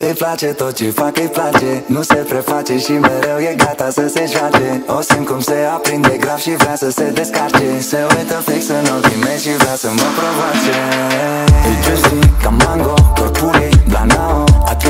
Îi place tot ce fac, îi place. Nu se preface și mereu e gata să se joace. O simt cum se aprinde grav și vrea să se descarce. Se uită fix în ochii mei și vrea să mă provoace. E juicy ca mango, corpul ei blanao.